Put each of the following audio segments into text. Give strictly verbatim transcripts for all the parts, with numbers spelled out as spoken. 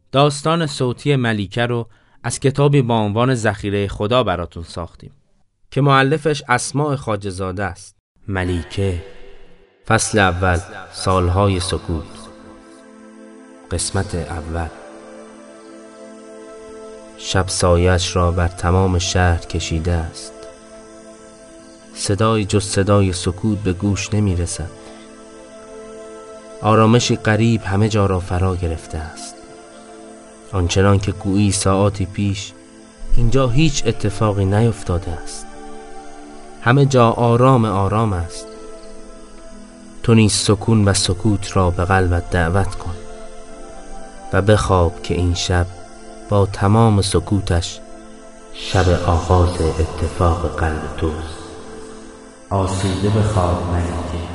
داستان صوتی ملیکه رو از کتابی با عنوان ذخیره خدا براتون ساختیم که مؤلفش اسماء خواجه‌زاده است. ملیکه، فصل اول، سالهای سکوت. قسمت اول. شب سایه‌اش را بر تمام شهر کشیده است. صدای جز صدای سکوت به گوش نمی رسد. آرامشی غریب همه جا را فرا گرفته است، آنچنان که گویی ساعاتی پیش اینجا هیچ اتفاقی نیفتاده است. همه جا آرام آرام است. تو نیز سکون و سکوت را به قلبت دعوت کن و بخواب که این شب با تمام سکوتش شب آغاز اتفاق قلب توست. آسوده بخواب ملیکه.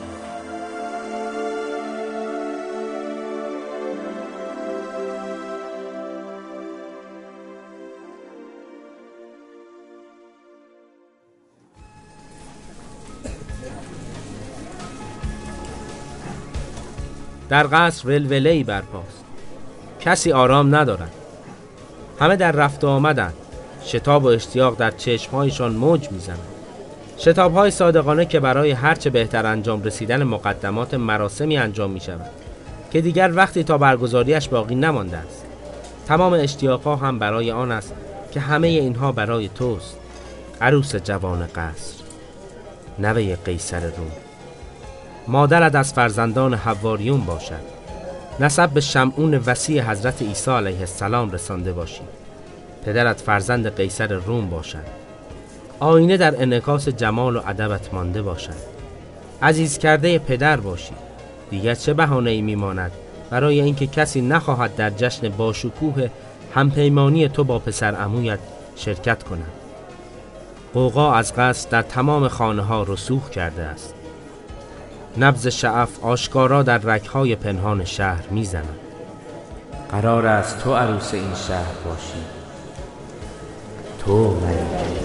در قصر ولوله‌ای برپاست. کسی آرام ندارد. همه در رفت و آمدند. شتاب و اشتیاق در چشمهایشان موج میزند. شتاب‌های صادقانه که برای هرچه بهتر انجام رسیدن مقدمات مراسمی انجام می‌شود که دیگر وقتی تا برگزاریش باقی نمانده است. تمام اشتیاق‌ها هم برای آن است که همه اینها برای توست، عروس جوان قصر، نوه قیصر روم. مادرت از فرزندان حواریون باشد، نسب به شمعون وسیع حضرت عیسی علیه السلام رسانده باشی. پدرت فرزند قیصر روم باشد، آینه در انعکاس جمال و ادبت مانده باشد. عزیز کرده پدر باشی. دیگر چه بهانه‌ای میماند برای اینکه کسی نخواهد در جشن باشکوه همپیمانی تو با پسر عمویت شرکت کند؟ غوغا از قصد در تمام خانه‌ها رسوخ کرده است. نبض شعف آشکارا در رگ‌های پنهان شهر میزند. قرار است تو عروس این شهر باشی. تو ملیکه.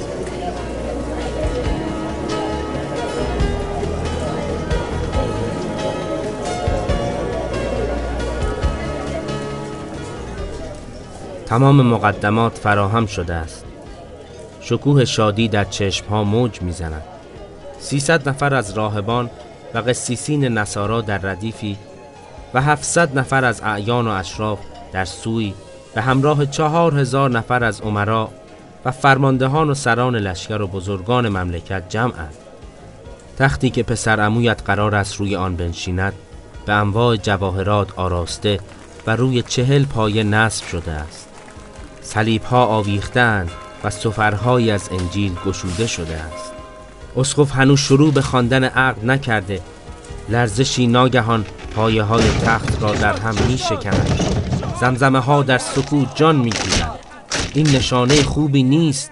تمام مقدمات فراهم شده است. شکوه شادی در چشمها موج میزند. سیصد نفر از راهبان و قسیسین نصارا در ردیفی و هفتصد نفر از اعیان و اشراف در سوی به همراه چهار هزار نفر از امرا و فرماندهان و سران لشکر و بزرگان مملکت جمعند. تختی که پسر عمویت قرار است روی آن بنشیند به انواع جواهرات آراسته و روی چهل پایه نصب شده است. صلیب‌ها آویخته‌اند و سفرهایی از انجیل گشوده شده است. اسقف هنوز شروع به خواندن عقد نکرده، لرزشی ناگهان پایه های تخت را در هم می شکند. زمزمه ها در سکوت جان می گیرند. این نشانه خوبی نیست.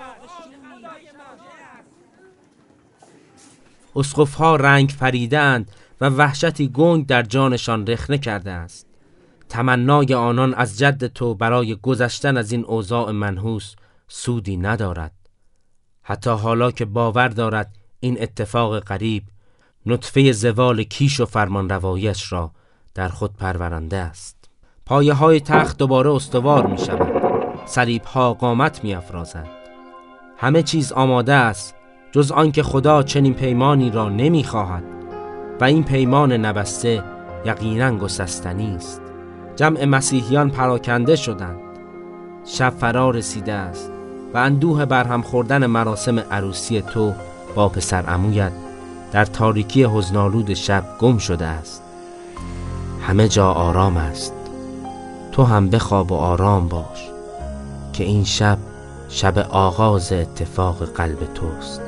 اسقف ها رنگ پریدند و وحشتی گنگ در جانشان رخنه کرده است. تمنای آنان از جد تو برای گذشتن از این اوضاع منحوس سودی ندارد، حتی حالا که باور دارد این اتفاق غریب نطفه زوال کیش و فرمان روایش را در خود پرورنده است. پایه های تخت دوباره استوار می شود. صلیب ها قامت می افرازند. همه چیز آماده است جز آنکه خدا چنین پیمانی را نمی خواهد و این پیمان نبسته یقیناً گسستنی است. جمع مسیحیان پراکنده شدند. شب فرا رسیده است و اندوه برهم خوردن مراسم عروسی تو با پسر عمویت در تاریکی حزن‌آلود شب گم شده است. همه جا آرام است. تو هم بخواب و آرام باش که این شب شب آغاز اتفاق قلب توست.